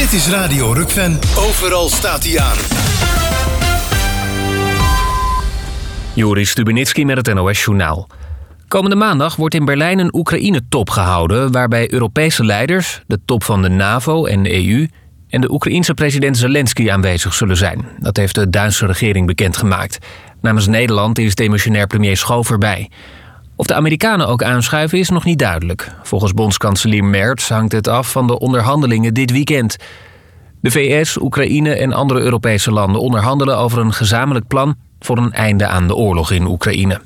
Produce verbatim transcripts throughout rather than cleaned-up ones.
Dit is Radio Rukven. Overal staat hij aan. Joris Stubenitski met het N O S-journaal. Komende maandag wordt in Berlijn een Oekraïne-top gehouden, waarbij Europese leiders, de top van de NAVO en de E U en de Oekraïense president Zelensky aanwezig zullen zijn. Dat heeft de Duitse regering bekendgemaakt. Namens Nederland is demissionair premier Schoof erbij. Of de Amerikanen ook aanschuiven is nog niet duidelijk. Volgens bondskanselier Merz hangt het af van de onderhandelingen dit weekend. De V S, Oekraïne en andere Europese landen onderhandelen over een gezamenlijk plan voor een einde aan de oorlog in Oekraïne.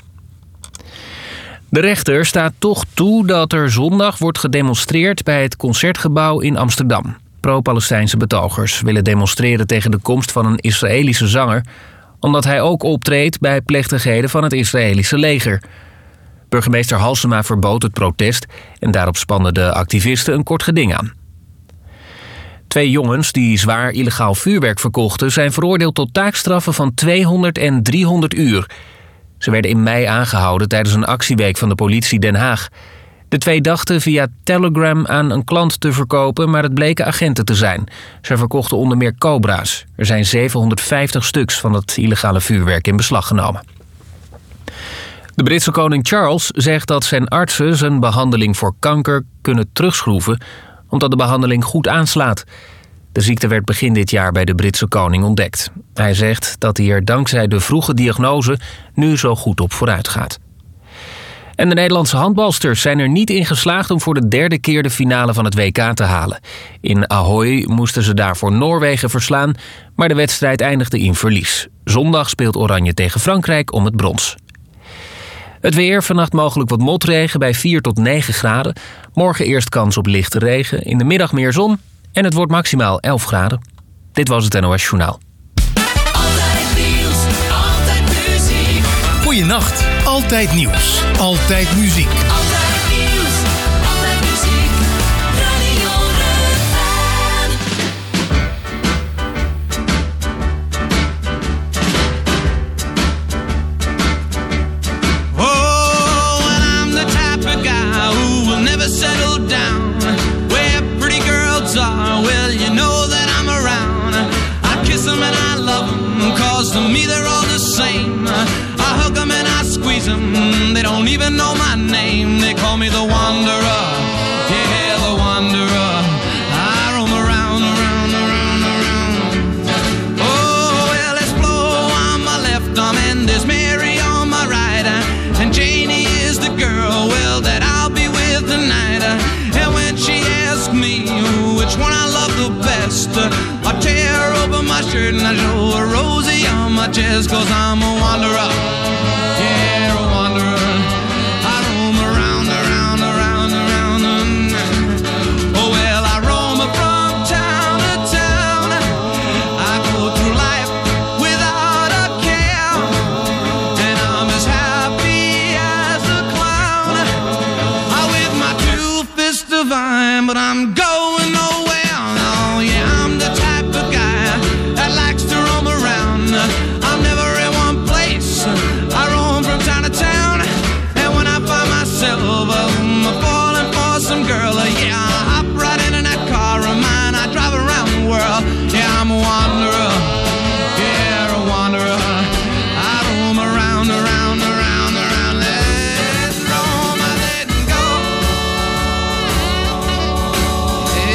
De rechter staat toch toe dat er zondag wordt gedemonstreerd bij het Concertgebouw in Amsterdam. Pro-Palestijnse betogers willen demonstreren tegen de komst van een Israëlische zanger, omdat hij ook optreedt bij plechtigheden van het Israëlische leger. Burgemeester Halsema verbood het protest en daarop spannen de activisten een kort geding aan. Twee jongens die zwaar illegaal vuurwerk verkochten zijn veroordeeld tot taakstraffen van tweehonderd en driehonderd uur. Ze werden in mei aangehouden tijdens een actieweek van de politie Den Haag. De twee dachten via Telegram aan een klant te verkopen, maar het bleken agenten te zijn. Ze verkochten onder meer Cobra's. Er zijn zevenhonderdvijftig stuks van het illegale vuurwerk in beslag genomen. De Britse koning Charles zegt dat zijn artsen zijn behandeling voor kanker kunnen terugschroeven, omdat de behandeling goed aanslaat. De ziekte werd begin dit jaar bij de Britse koning ontdekt. Hij zegt dat hij er dankzij de vroege diagnose nu zo goed op vooruit gaat. En de Nederlandse handbalsters zijn er niet in geslaagd om voor de derde keer de finale van het W K te halen. In Ahoy moesten ze daarvoor Noorwegen verslaan, maar de wedstrijd eindigde in verlies. Zondag speelt Oranje tegen Frankrijk om het brons. Het weer, vannacht mogelijk wat motregen bij vier tot negen graden. Morgen eerst kans op lichte regen, in de middag meer zon en het wordt maximaal elf graden. Dit was het N O S Journaal. Altijd nieuws, altijd muziek. Goeienacht, altijd nieuws, altijd muziek. Altijd nieuws, altijd muziek. Radio Rukven. Oh, and I'm the type of guy who will never settle down. Where pretty girls are, well, you know that I'm around. I kiss them and I love them, cause to me they're all the same. I hug them and I squeeze them, they don't even know my name. They call me the wanderer, yeah, the wanderer. I roam around, around, around, around. Oh, well, there's Flo on my left arm and there's Mary on my right. And Janie is the girl, well, that I'll be with tonight. And when she asks me which one I love the best, I tear open my shirt and I show her Rosie on my chest. Cause I'm a wanderer, yeah, a wanderer. I roam around, around, around, around. Oh well, I roam from town to town. I go through life without a care, and I'm as happy as a clown. I with my two fists divine, but I'm going nowhere. Oh yeah, I'm the type of guy that likes to roam around. I'm never in one place, I roam from town to town. And when I find myself um, falling for some girl, uh, yeah, I hop right into that car of mine. I drive around the world, yeah, I'm a wanderer, yeah, a wanderer. I roam around, around, around, around. Let's roam, let's go.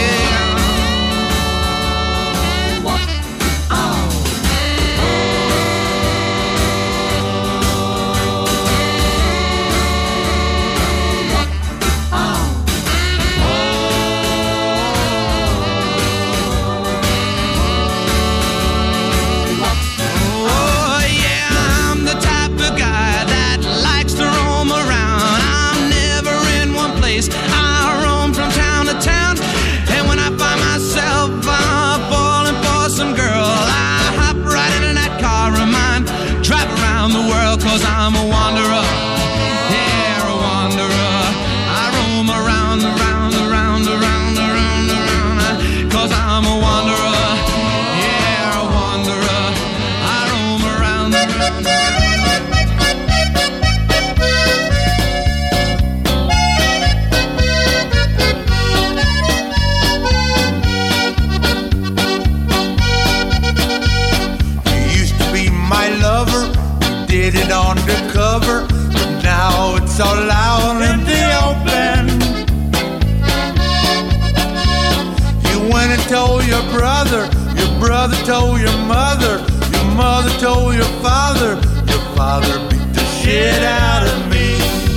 went and told your brother, your brother told your mother, your mother told your father, your father beat the shit out of me.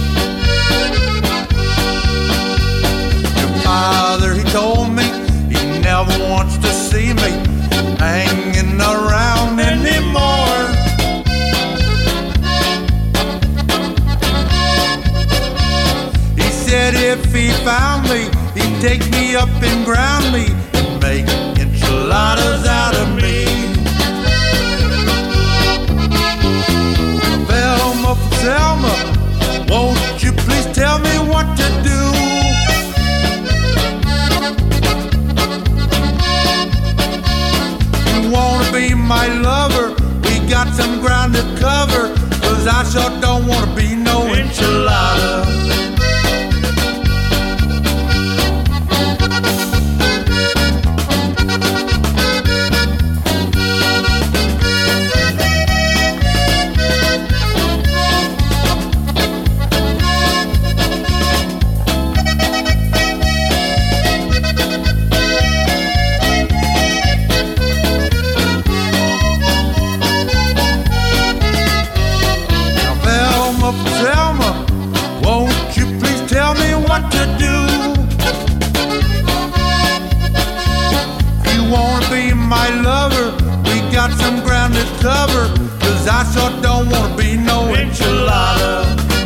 Your father, he told me he never wants to see me hanging around anymore. He said if he found me, he'd take me up and ground me and make enchiladas out of me. Velma, Selma, won't you please tell me what to do? You wanna be my lover? We got some ground to cover, 'cause I sure don't wanna be no enchilada. Cover, 'cause I sure don't wanna be no enchilada.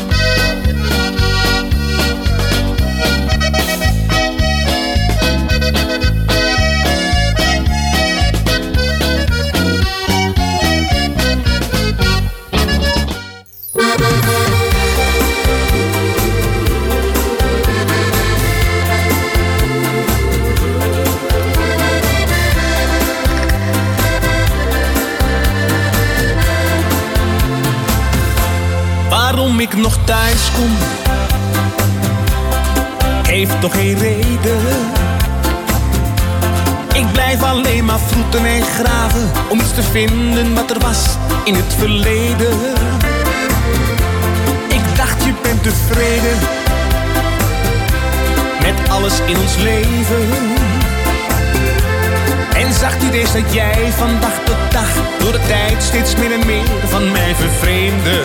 Waarom ik nog thuis kom, heeft toch geen reden. Ik blijf alleen maar vroeten en graven om iets te vinden wat er was in het verleden. Ik dacht je bent tevreden met alles in ons leven. En zag niet eens dat jij van dag tot dag door de tijd steeds meer en meer van mij vervreemde.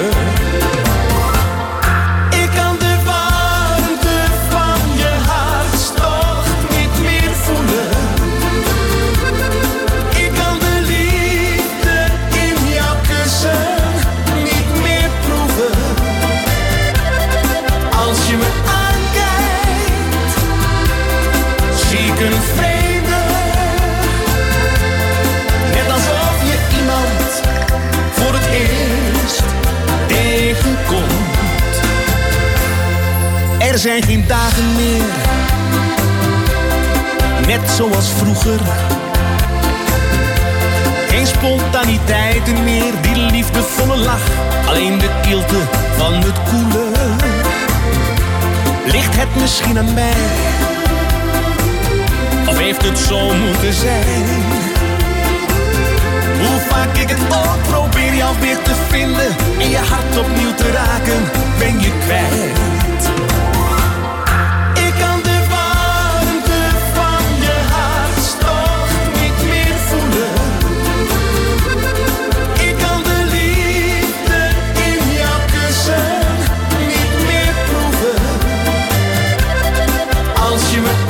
Een vreemde, net alsof je iemand voor het eerst tegenkomt. Er zijn geen dagen meer, net zoals vroeger. Geen spontaniteiten meer, die liefdevolle lach, alleen de kilte van het koele. Ligt het misschien aan mij? Of heeft het zo moeten zijn? Hoe vaak ik het ook probeer jou weer te vinden en je hart opnieuw te raken, ben je kwijt. Ik kan de warmte van je hartstocht niet meer voelen. Ik kan de liefde in jouw kussen niet meer proeven. Als je me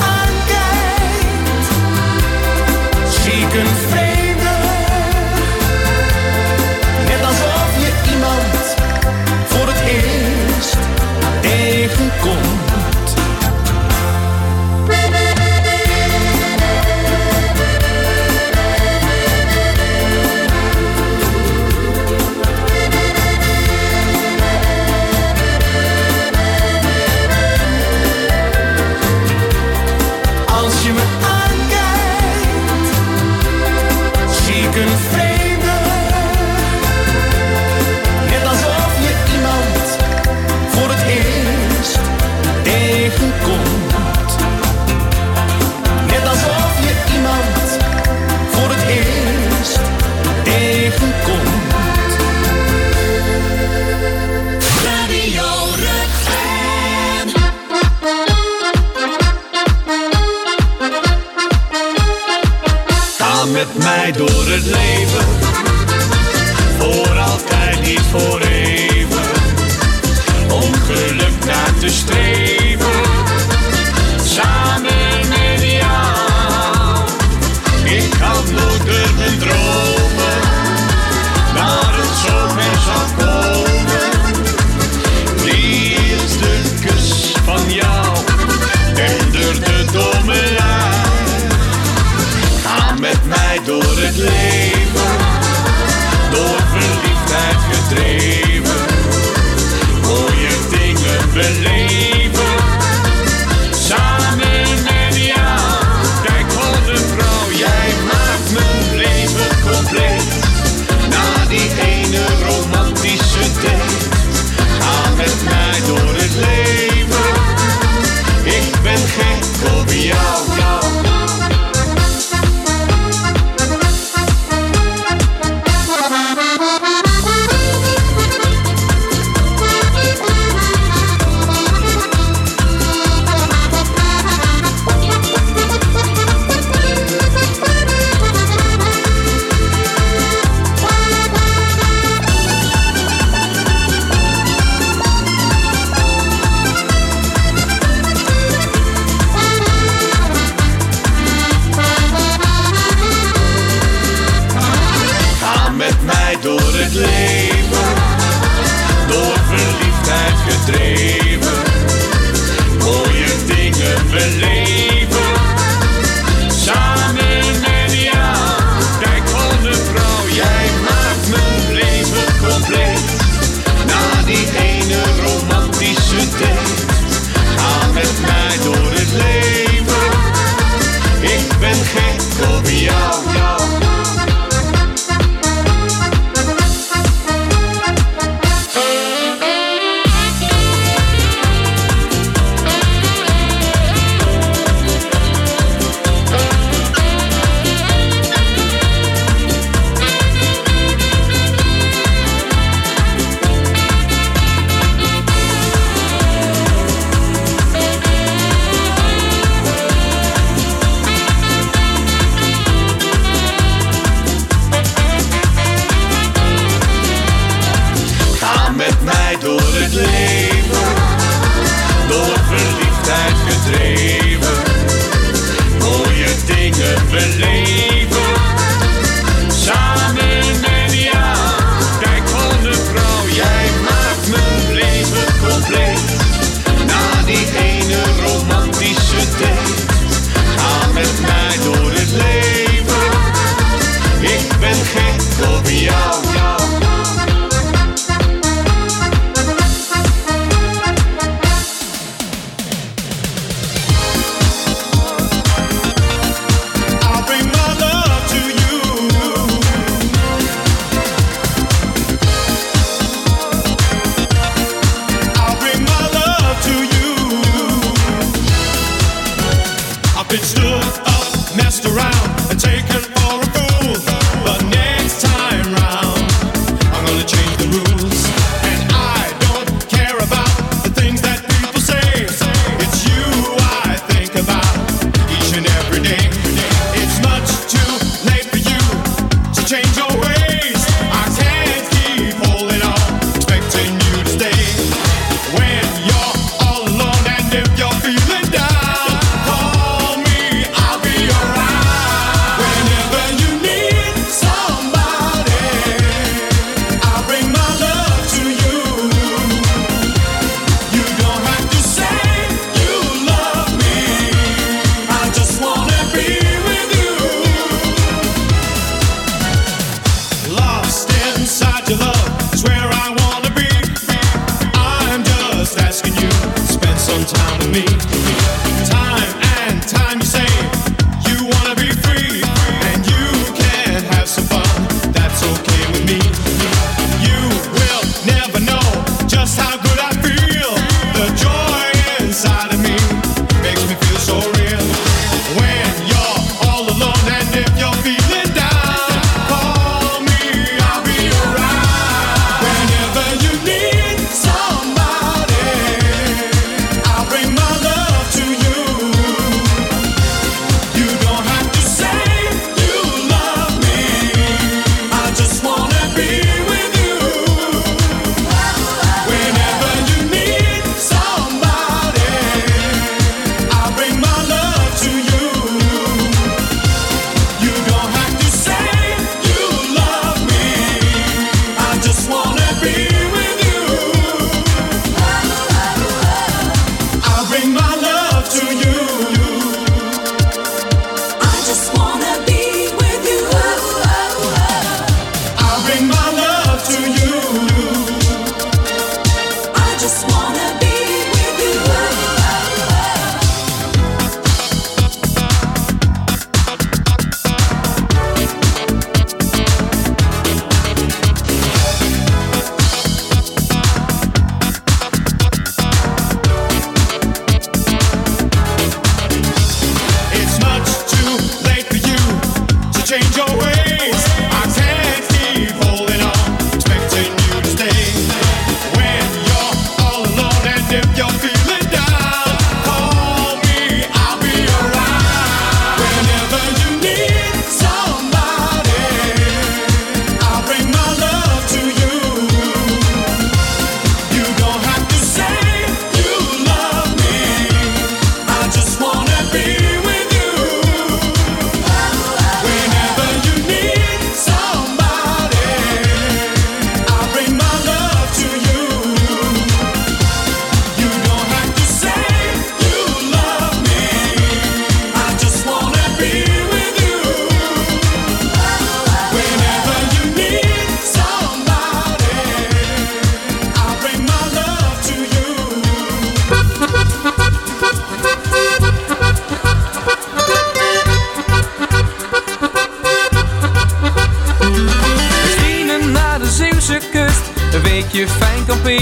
ik een vreemde, net alsof je iemand voor het eerst met mij door het leven, voor altijd, niet voor even, om geluk na te streven, samen met jou. Ik kan nooit durven dromen, maar het zover zal komen. Die is de kus van jou, en door de domme lijn. Ga met mij door het leven, door verliefdheid gedreven, mooie dingen beleven, samen met jou. Kijk, goede vrouw, jij maakt mijn leven compleet, na die ene romantische date. Ga met mij door het leven, ik ben gek op jou. Door het leven, door verliefdheid gedreven, mooie dingen beleven, samen met jou. Kijk, goede vrouw, jij maakt mijn leven compleet, na die ene romantische date. Ga met mij door het leven, ik ben gek op jou. Door het leven, door verliefdheid gedreven, mooie dingen beleven, samen met jou. Kijk, goede vrouw, jij maakt mijn leven compleet, na die ene romantische date. Ga met mij door het leven, ik ben gek op jou. Whenever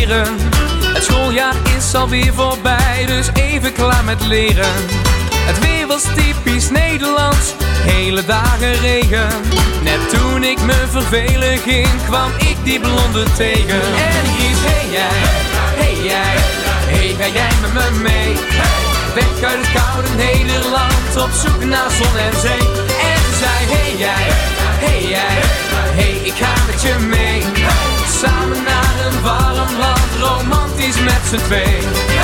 leren. Het schooljaar is alweer voorbij, dus even klaar met leren. Het weer was typisch Nederlands, hele dagen regen. Net toen ik me vervelen ging, kwam ik die blonde tegen. En die riep, hey jij, hey jij, hey ga jij met me mee? Weg uit het koude Nederland, op zoek naar zon en zee. En ze zei, hey jij, hey jij, hey ik ga met je mee. Samen naar een warm land, romantisch met z'n twee.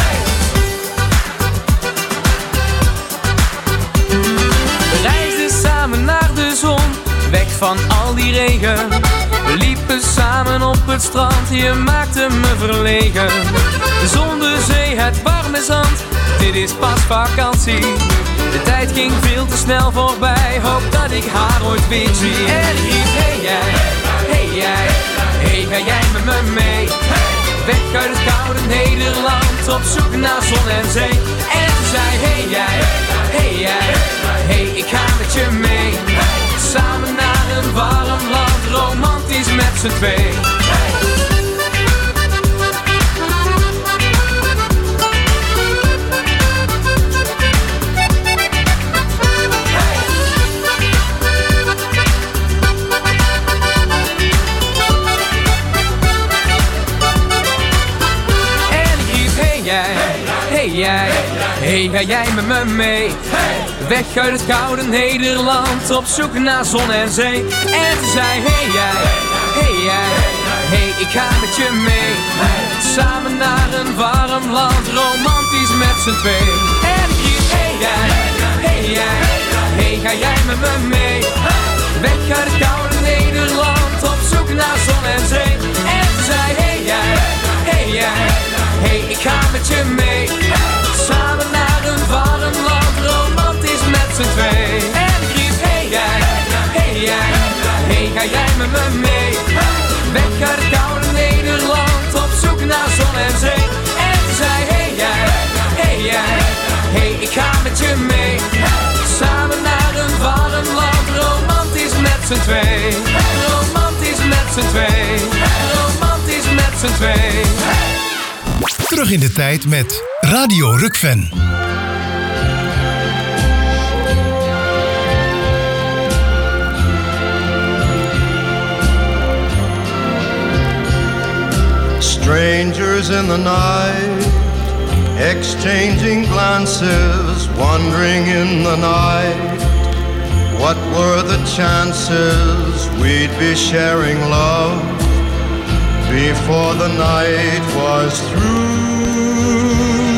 We reisden samen naar de zon, weg van al die regen. We liepen samen op het strand, je maakte me verlegen. De zon, de zee, het warme zand, dit is pas vakantie. De tijd ging veel te snel voorbij, hoop dat ik haar ooit weer zie. En ik riep, hey jij, hey jij, hey ga jij met me mee? Weg uit het koude Nederland, op zoek naar zon en zee. En ze zei, hey jij, hey jij, hey ik ga met je mee. Samen naar een warm land, romantisch met z'n twee. Hey jij, hey ga jij met me mee? Weg uit het koude Nederland, op zoek naar zon en zee. En ze zei, hey jij, hey jij, hey ik ga met je mee. Samen naar een warm land, romantisch met z'n twee. En ik riep, hey jij, hey jij, hey ga jij met me mee? Weg uit het koude Nederland, op zoek naar zon en zee. En ze zei, hey jij, hey jij, hey ik ga met je mee. Samen naar een warm land, romantisch met z'n twee. En ik riep, hey jij, hey jij, hey ga jij met me mee? Weg uit het koude Nederland, op zoek naar zon en zee. En ze zei, hey jij, hey jij, hey ik ga met je mee. Samen naar een warm land, romantisch met z'n twee. Romantisch met z'n twee. Romantisch met z'n twee. Terug in de tijd met Radio Rukven. Strangers in the night, exchanging glances, wandering in the night. What were the chances we'd be sharing love before the night was through?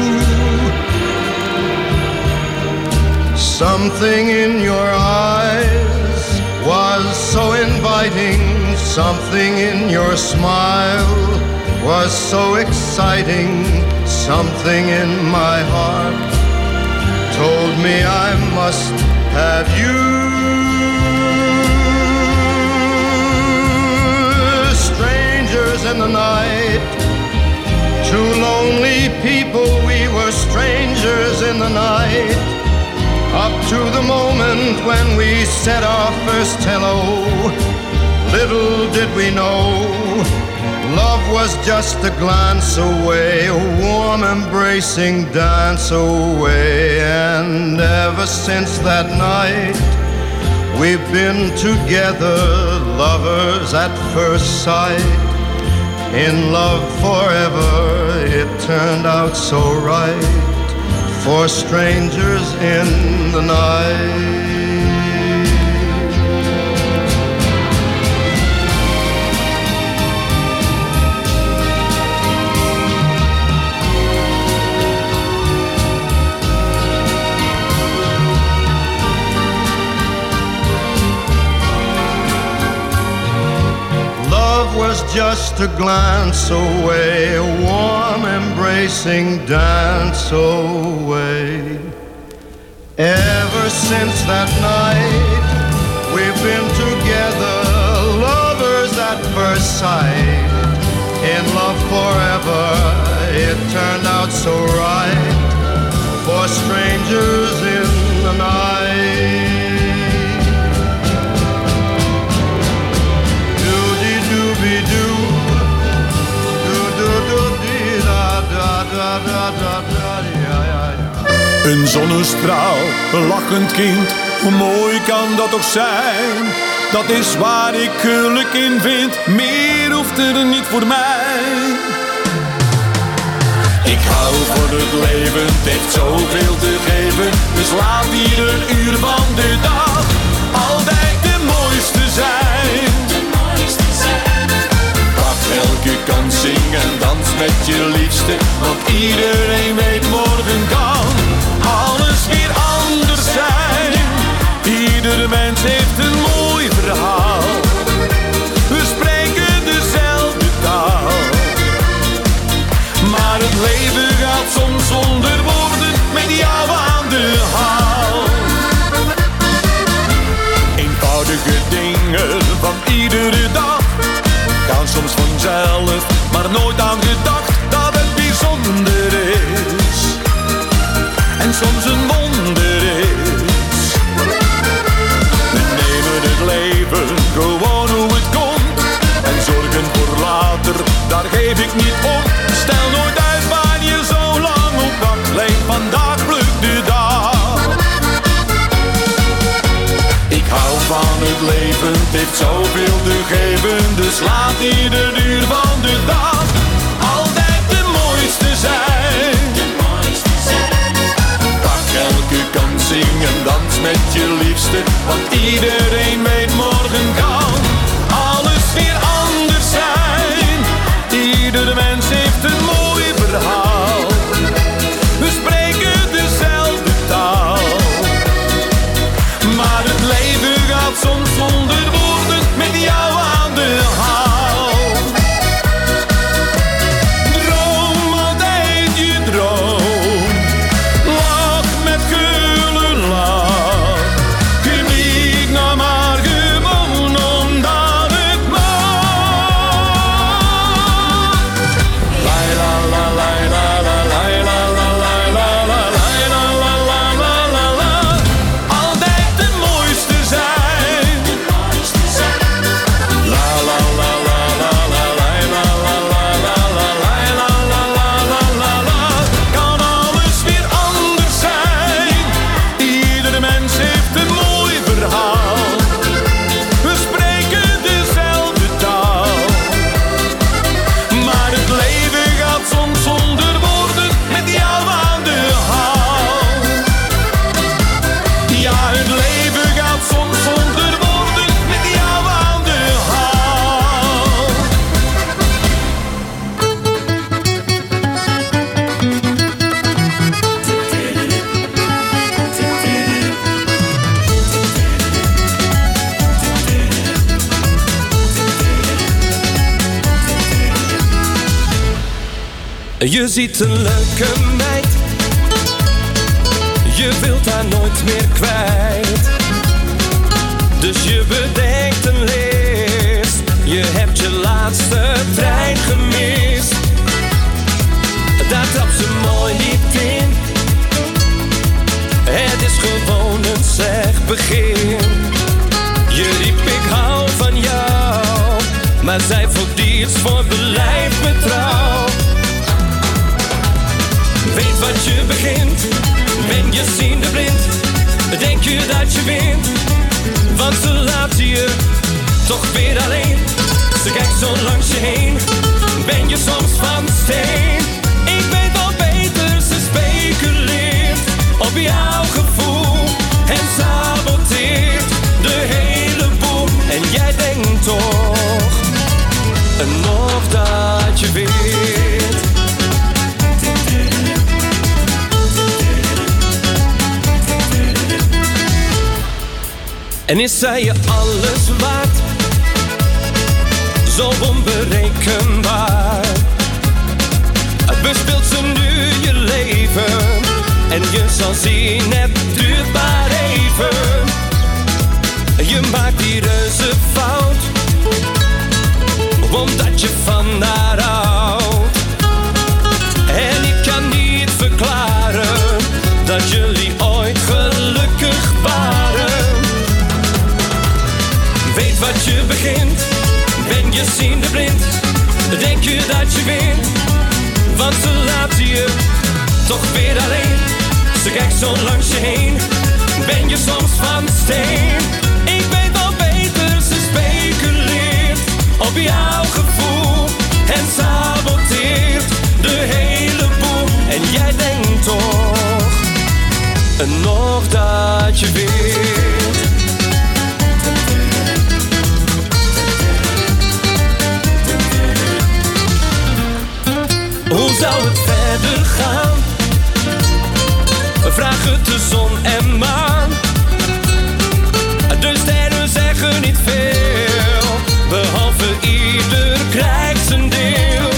Something in your eyes was so inviting, something in your smile was so exciting, something in my heart told me I must have you. Strangers in the night, two lonely people, we were strangers in the night, up to the moment when we said our first hello. Little did we know, love was just a glance away, a warm embracing dance away. And ever since that night, we've been together, lovers at first sight. In love forever, it turned out so right, for strangers in the night. Was just a glance away, a warm embracing dance away. Ever since that night, we've been together, lovers at first sight. In love forever, it turned out so right, for strangers in the night. Doody-dooby-doo, do-do-do-do. Een zonnestraal, een lachend kind, hoe mooi kan dat toch zijn? Dat is waar ik geluk in vind, meer hoeft er niet voor mij. Ik hou van het leven, het heeft zoveel te geven. Dus laat ieder uur van de dag altijd de mooiste zijn. Pak elke kans, zing en dans met je liefste, want iedereen weet morgen kan alles weer anders zijn. Ieder mens heeft een mooi verhaal, we spreken dezelfde taal. Maar het leven gaat soms zonder woorden, met jou aan de haal. Eenvoudige dingen van iedere dag gaan soms vanzelf, maar nooit aan gedacht dat het bijzonder is en soms een wonder is. We nemen het leven gewoon hoe het komt en zorgen voor later, daar geef ik niet om. Stel nooit uit waar je zo lang op wacht, leef vandaag, pluk de dag. Ik hou van het leven, het heeft zoveel te geven, dus laat ieder uur van de dag altijd de mooiste zijn. Pak elke kans, zing en dans met je liefste, want iedereen weet morgen kan alles weer anders zijn. Ieder mens heeft een mooi verhaal, we spreken dezelfde taal. Maar het leven gaat soms zonder woorden, met jou aan de haal. Droom altijd je droom, lach met gulle lach. Geniet nou maar gewoon omdat het mag. La la la la la la la la la la la la la la la la la. Altijd de mooiste zijn. La la la la la la la la la la la la la la la la la. Kan alles weer anders zijn. Ieder mens heeft een mooi verhaal, we spreken dezelfde taal. Maar het leven gaat soms zonder woorden, met jou aan de haal. Ja, het leven gaat soms zonder woorden, met jou aan de haal. Je ziet een leuke meid, je wilt haar nooit meer kwijt. Dus je bedenkt een list, je hebt je laatste trein gemist. Daar trapt ze mooi niet in, het is gewoon een slecht begin. Je riep ik hou van jou, maar zij voelt iets voor blijf me trouw. Weet wat je begint, ben je ziende blind, denk je dat je wint, want ze laat je toch weer alleen. Ze kijkt zo langs je heen, ben je soms van steen. Ik weet wel beter, ze speculeert op jouw gevoel en saboteert de hele boel. En jij denkt toch nog dat je weet. En is zij je alles waard, zo onberekenbaar? Bespeelt ze nu je leven, en je zal zien het duurt maar even. Je maakt die reuze fout, omdat je van haar houdt. En ik kan niet verklaren dat jullie ooit gelukkig waren. Weet wat je begint, ben je ziende blind, denk je dat je wint, want ze laat je toch weer alleen. Ze Ze kijkt zo langs je heen, ben je soms van steen. Ik weet wel beter, ze speculeert op jouw gevoel en saboteert de hele boel. En jij denkt toch nog dat je weet. Hoe zou het verder gaan? Vraag het de zon en maan. De sterren zeggen niet veel, behalve ieder krijgt zijn deel.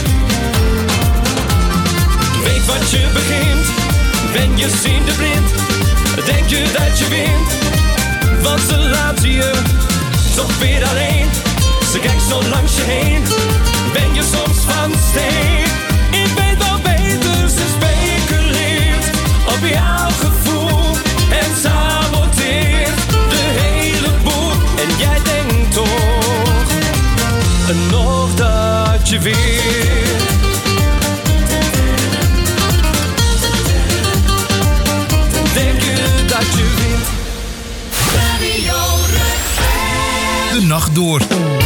Weet wat je begint, ben je ziende blind. Denk je dat je wint, want ze laten je toch weer alleen. Ze kijkt zo langs je heen, ben je soms van steen. Ik weet wel beter, ze speculeert op jouw gevoel en saboteert de hele boel. En jij denkt toch nog dat je weer. Denk je dat je wint? De nacht door.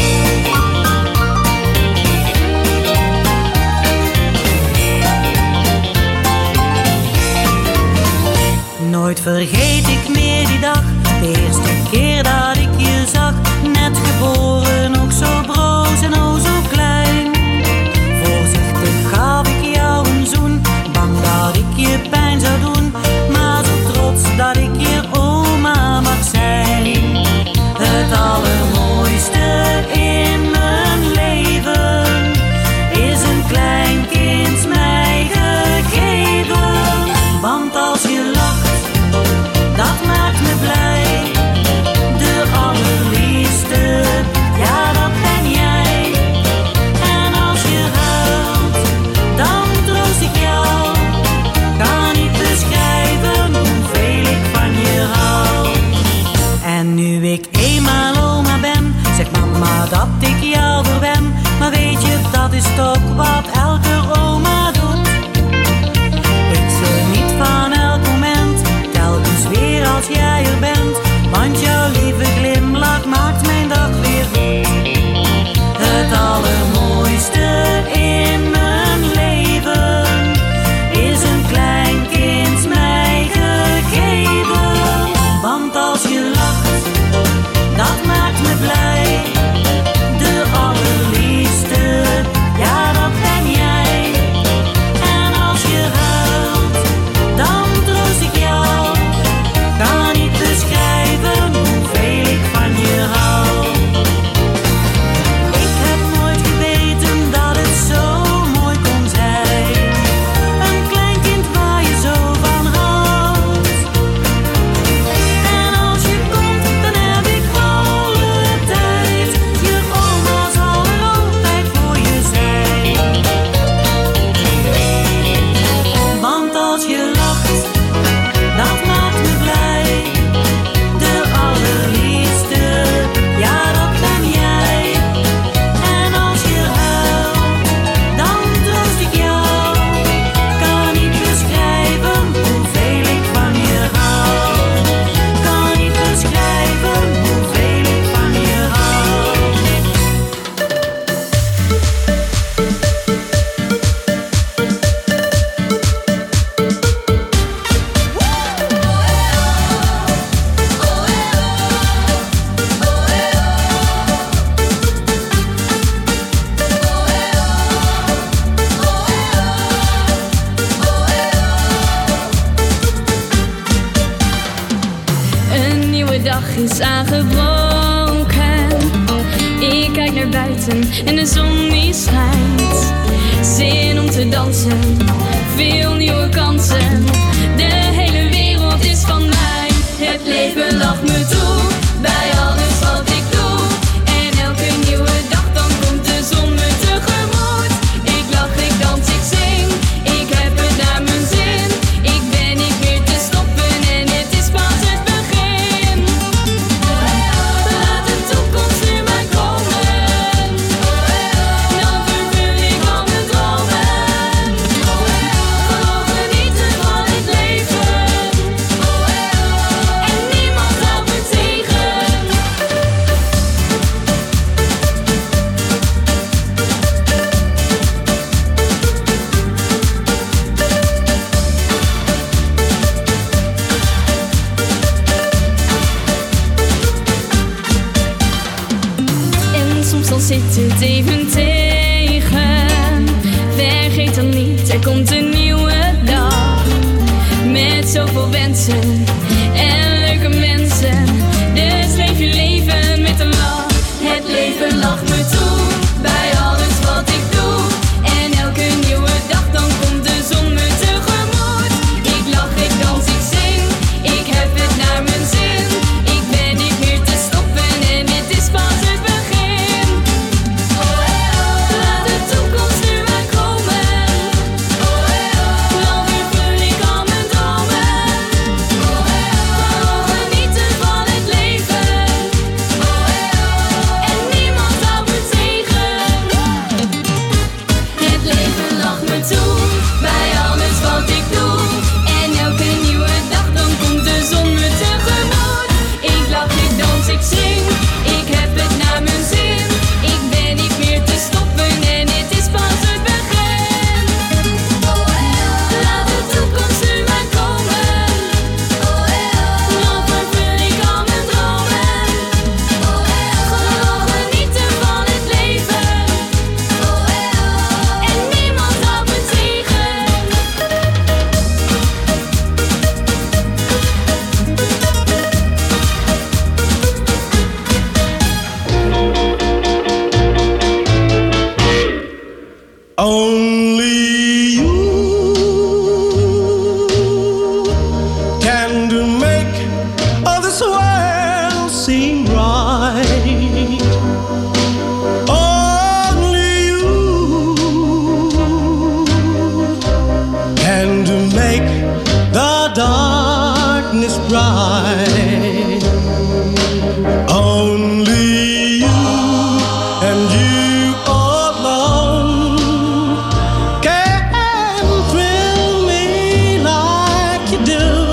Nooit vergeet ik meer die dag, de eerste keer dat ik je zag. Net geboren, nog zo broos en oh zo klein. Voorzichtig gaf ik jou een zoen, bang dat ik je pijn zou doen. Maar zo trots dat ik je oma mag zijn. Het allermooiste in mijn leven is een klein kind mij gegeven. Want als je lacht, dat maakt me blij. De allerliefste, ja dat ben jij. En als je huilt, dan troost ik jou. Kan niet beschrijven hoeveel ik van je hou. En nu ik eenmaal oma ben, zegt mama dat ik jou verwen. Maar weet je, dat is toch wat elke oma doet. Ik zul niet van elk moment, telkens weer als jij er bent. Want jouw lieve glimlach maakt mijn dag weer goed. Het allermooiste in mijn leven is een klein kind mij gegeven. Want als je lacht, dat maakt me blij. De allerliefste, ja dat ben jij. En als je huilt, dan troost ik jou. Kan niet beschrijven hoeveel ik van je hou. Ik heb nooit geweten dat het zo mooi kon zijn. Een klein kind waar je zo van houdt. En als je komt, dan heb ik alle tijd. Je oma zal er altijd voor je zijn. Want als je lacht, dat maakt me blij. De allerliefste, ja dat ben jij. En als je huilt, dan troost ik jou. Kan niet beschrijven hoeveel ik van je hou. Kan niet beschrijven hoeveel ik van je hou. Een nieuwe dag is aangebroken. Ik kijk naar buiten en de zon die schijnt. Zin om te dansen, veel nieuwe kansen. De hele wereld is van mij. Het leven lacht me toe, bij alles wat ik doe. En elke nieuwe dag dan komt de zon me tegemoet. Ik lach, ik dans, ik zing, ik heb het naar mijn zin. Ik ben niet meer te stoppen en het is pas het begin. Laat de toekomst nu maar komen, dan vervul ik al mijn dromen. Gewoon genieten van het leven. zit het even tegen. Vergeet dan niet, er komt een nieuwe dag. Met zoveel wensen en leuke mensen. Dus leef je leven met een lach. Het leven lacht me toe bij alles wat ik doe. En elke nieuwe dag dan komt de zon me tegemoet. Ik lach, ik dans, ik zing, ik heb het naar mijn zin. Ik ben niet meer te stoppen en dit is pas het begin. Laat de toekomst nu maar komen. Dan vervul ik al mijn dromen. Gewoon genieten van het leven. En niemand houdt me tegen. Het leven lacht me toe bij alles wat ik doe. En elke nieuwe dag dan komt de zon me tegemoet. Ik lach, ik dans, ik zing, ik heb het naar mijn zin. Ik ben niet meer te stoppen en dit is pas het begin. Laat de toekomst nu maar komen. Dan vervul ik al mijn dromen. Gewoon genieten van het leven. En niemand houdt me tegen. Only you can do make all this world seem right. Only you can do make the darkness bright. Only you and you alone can thrill me like you do,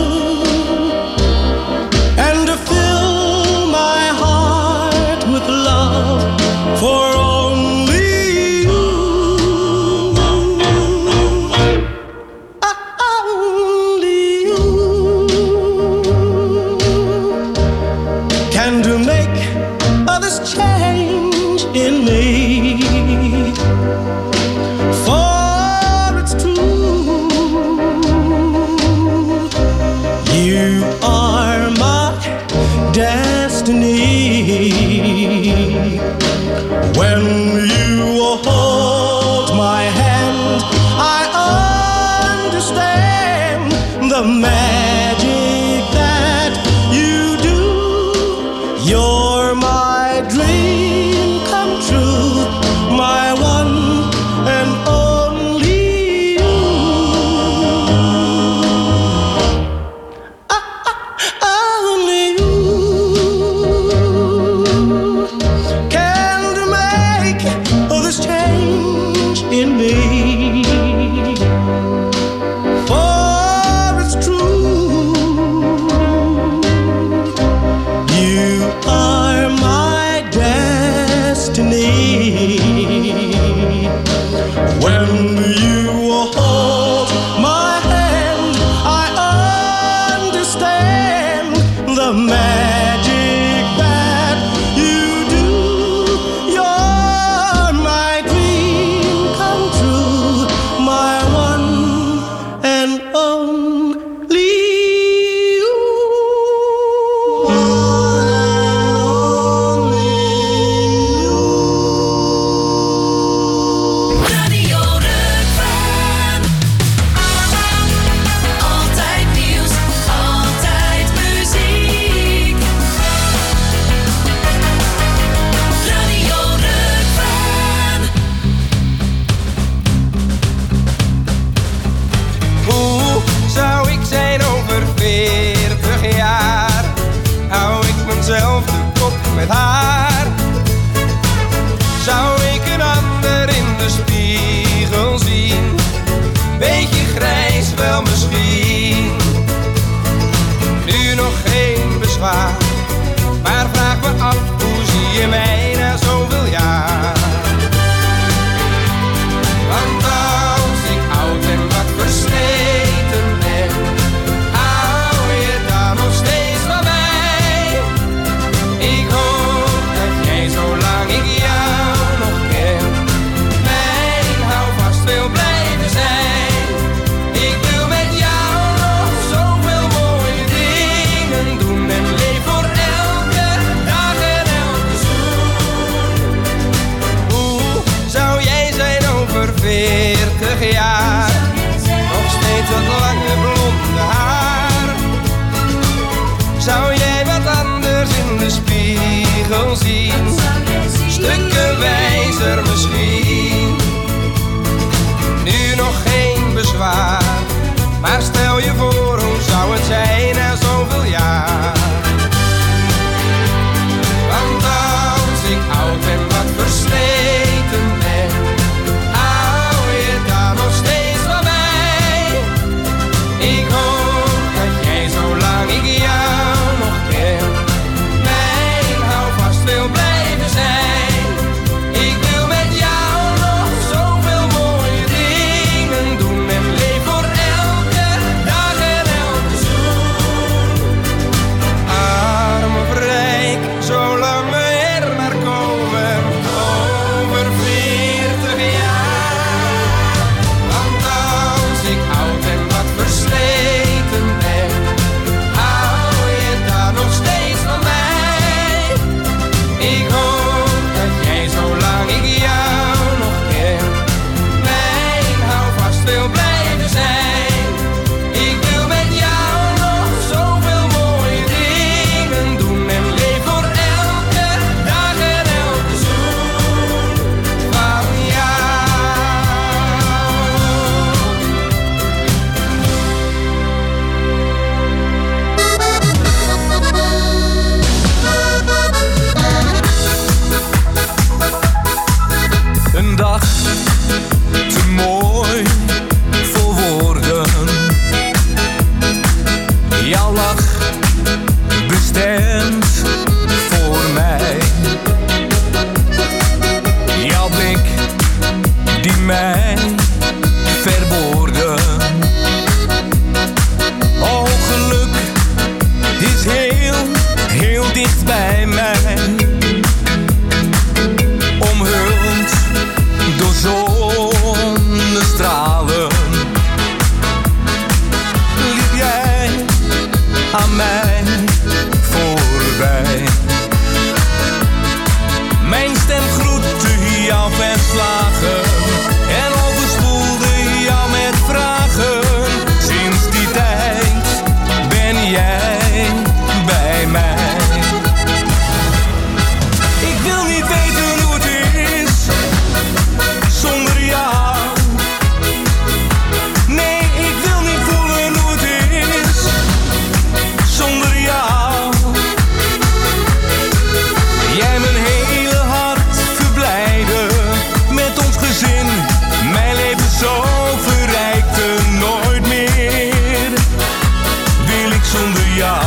and to fill my heart with love for only you. Only you can do make all this change in me. For it's true, you are my destiny. When you hold my hand, I understand the magic that you do. You're my dream come true, my one and only you. Only you can make all this change in me. For it's true, you are my destiny. When you hold my hand, I understand the magic that you do. You're my dream come true, my one and only you. bij mij. Omhuld door zonnestralen liep jij aan mij voorbij. Mijn stem groette jou verslagen en overspoelde jou met vragen. Sinds die tijd ben jij bij mij. Ik wil niet weten hoe het is zonder jou. Nee, ik wil niet voelen hoe het is zonder jou. Jij mijn hele hart verblijden met ons gezin. Mijn leven zo verrijkte, nooit meer wil ik zonder jou.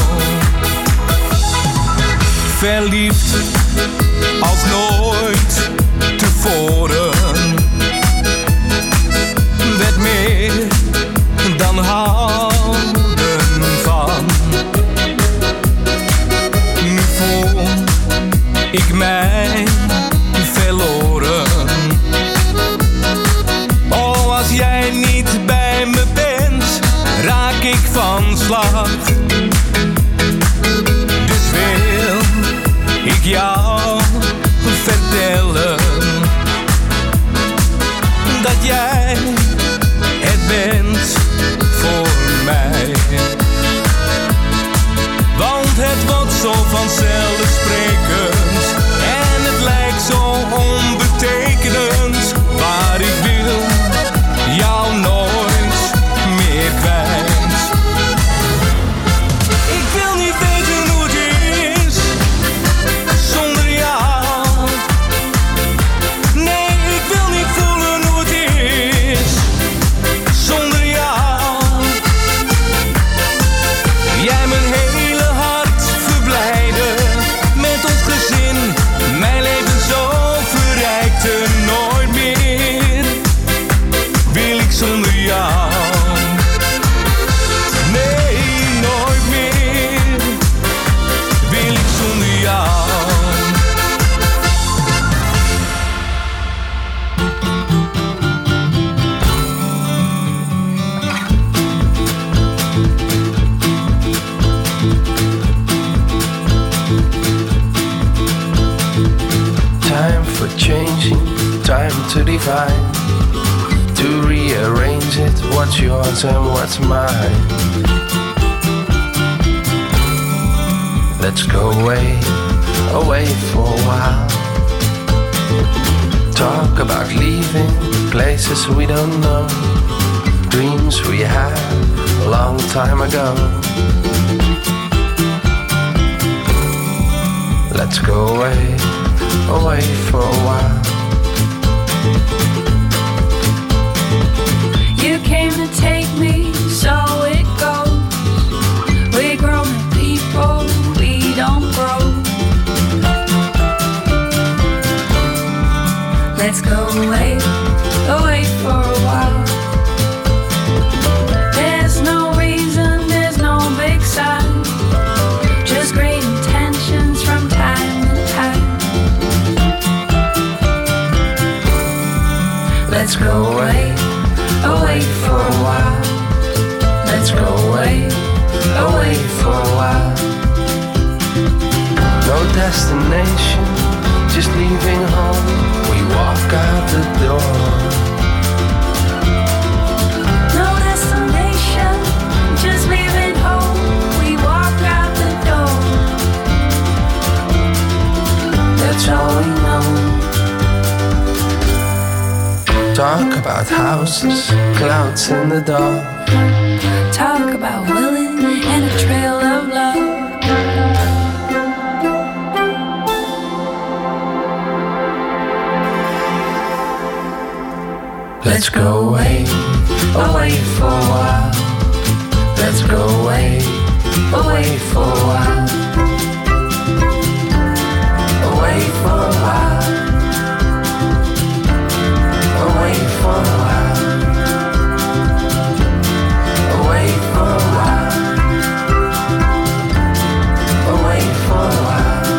Verliefd als nooit tevoren, werd meer dan houden van. Nu voel ik mij verloren. Oh, als jij niet bij me bent, raak ik van slag. Dus wil ik jou vertellen dat jij het bent voor mij. Want het wordt zo vanzelfsprekend en het lijkt zo onbetekenend. Maar ik wil jou nooit meer kwijt. Ik wil niet weten hoe het is zonder jou. Nee, ik wil niet voelen hoe het is zonder jou. Jij mijn hele hart verblijden met ons gezin. Mijn leven zo verrijkte, nooit meer wil ik zonder jou. Nee, nooit meer wil ik zonder jou. Time for changing, time to divide, to rearrange it, what's yours and what's mine. Let's go away, away for a while. Talk about leaving places we don't know, dreams we had a long time ago. Let's go away, away for a while. You came to take me, so it goes. We're grown people, we don't grow. Let's go away, away for a while. There's no reason, there's no big sign, just great intentions from time to time. Let's go away, away for a while. Let's go away, away for a while. No destination, just leaving home. We walk out the door. No destination, just leaving home. We walk out the door. That's all we know. Talk about houses, clouds in the dark. Talk about willing and a trail of love. Let's go away, away for a while. Let's go away, away for a while. Away for a while. Away for a while. Away for a while. Away for a while.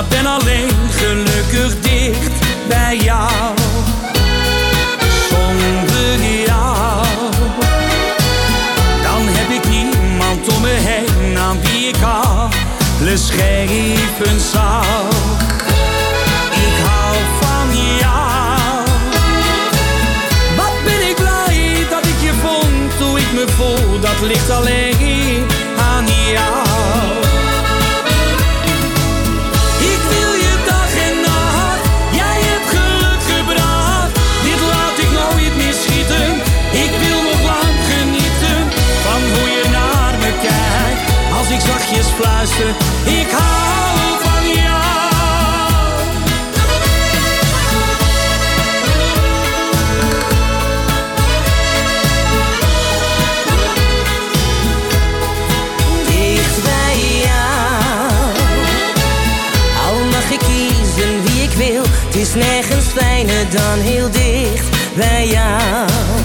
maar ben alleen gelukkig dicht bij jou. Zonder jou, dan heb ik niemand om me heen aan wie ik alles geven zou. Ik hou van jou. Wat ben ik blij dat ik je vond, hoe ik me voel, dat ligt alleen aan jou. Ik wil je dag en nacht, jij hebt geluk gebracht. Dit laat ik nooit meer schieten. Ik wil nog lang genieten van hoe je naar me kijkt. Als ik zachtjes fluister, ik hou van jou. Dicht bij jou, al mag ik kiezen wie ik wil. Het is nergens fijner dan heel dicht bij jou.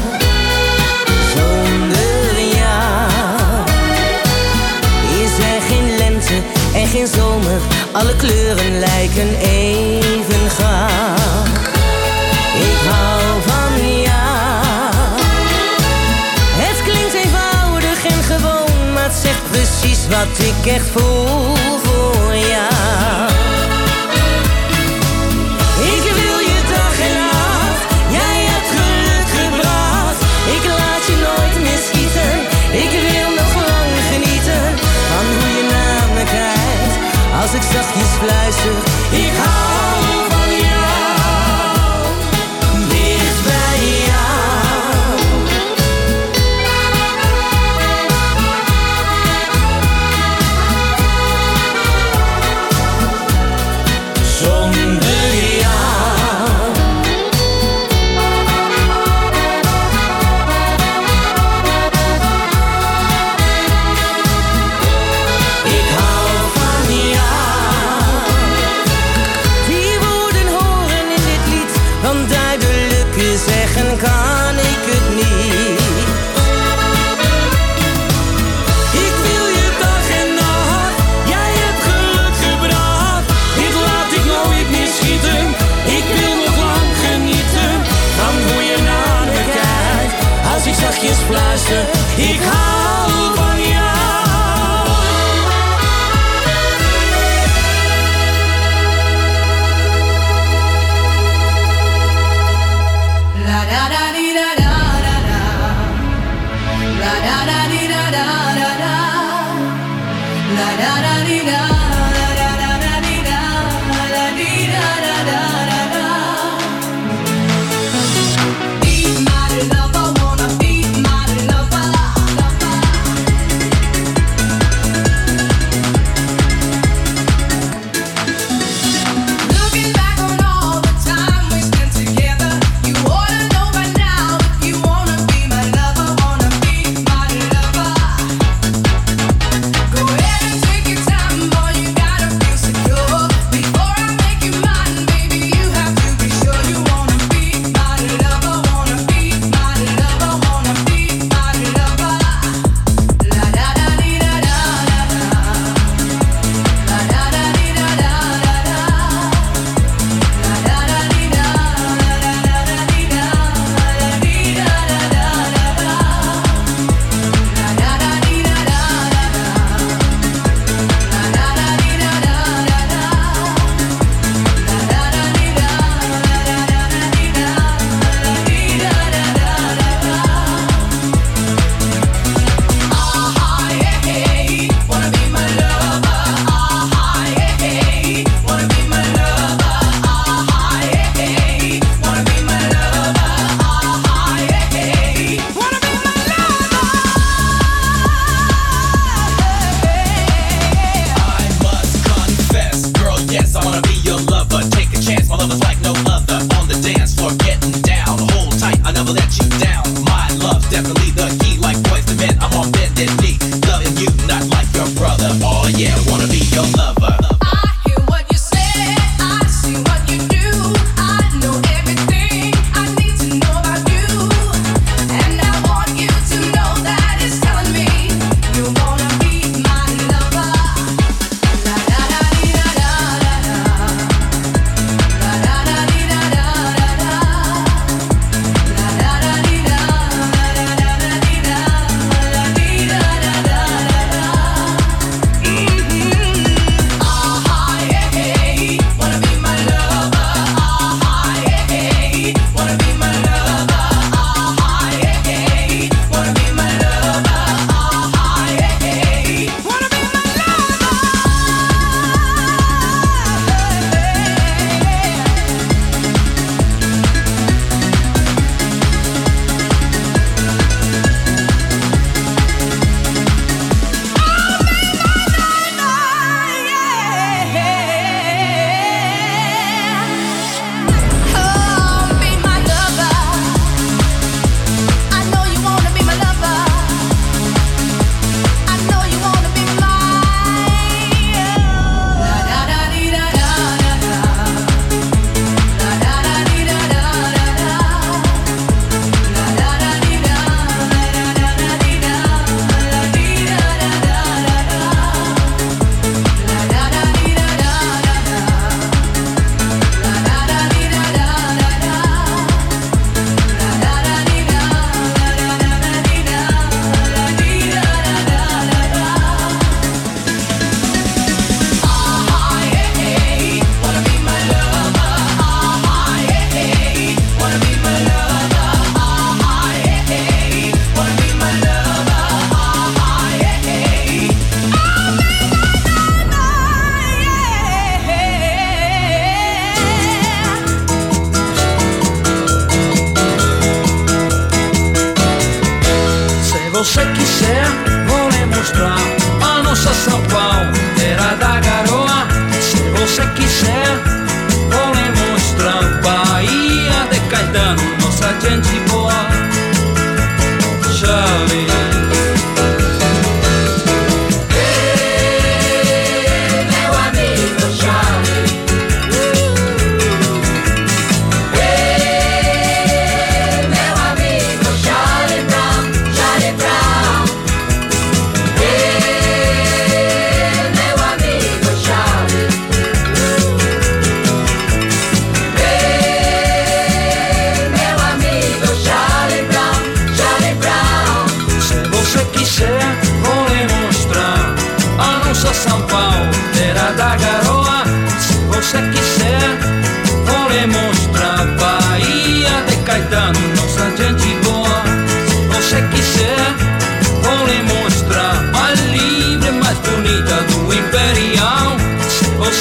Zonder jou is er geen lente en geen zomer. Alle kleuren lijken even gaar. Ik hou van jou. Het klinkt eenvoudig en gewoon, maar het zegt precies wat ik echt voel voor jou. Ik wil je dag en nacht, jij hebt geluk gebracht. Ik laat je nooit meer schieten. Ik wil nog lang genieten van hoe je naar me kijkt. Als ik zachtjes fluister, ik hou van jou. Dicht bij jou.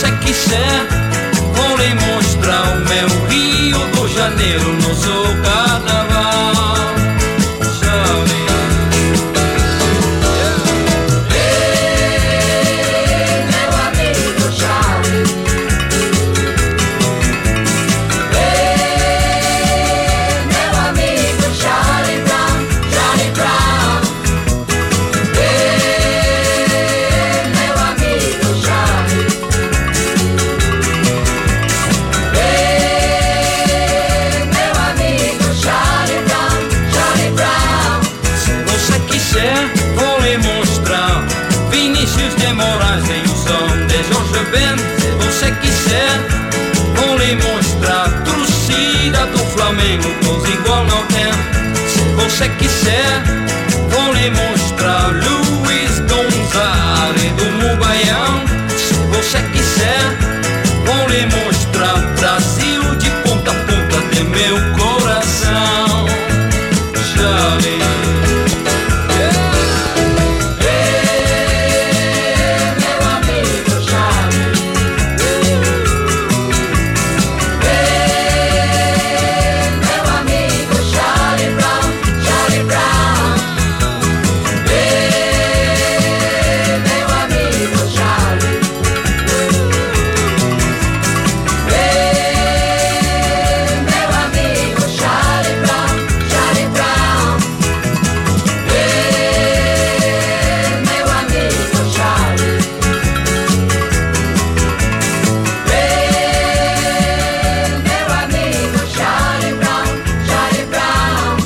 você quiser, vou lhe mostrar o meu Rio de Janeiro no seu carnaval. Charlie. Ei, meu amigo Charlie. Ei, meu amigo Charlie Brown, Charlie Brown. Ei, meu amigo Charlie. Ei, meu amigo Charlie Brown, Charlie Brown. Se você quiser, vou lhe mostrar Vinícius de Moraes em um som de Jorge Ben. Se você quiser, vou lhe mostrar torcida do Flamengo, pois igual não tem. Se você quiser, vou lhe mostrar Luiz Gonzaga do Mubaião. Se você quiser, vou lhe mostrar Brasil de ponta a ponta de meu coração. Charlie. Ei, meu amigo Charlie. Ei, meu amigo Charlie Brown, Charlie Brown. Ei, meu amigo Charlie. Ei, meu amigo Charlie Brown, Charlie Brown. Ei, meu amigo Charlie. Ei, meu amigo Charlie Brown, Charlie Brown.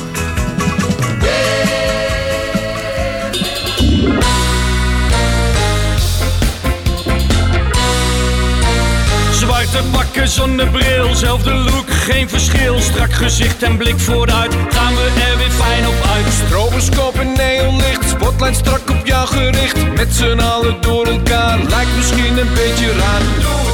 Zwarte pakken, zonnebril, zelfde look, geen verschil. Strak gezicht en blik vooruit, gaan we er weer fijn op uit. Stroboscoop en neonlicht, spotlight strak op jou gericht. Met z'n allen door elkaar, lijkt misschien een beetje raar. Doe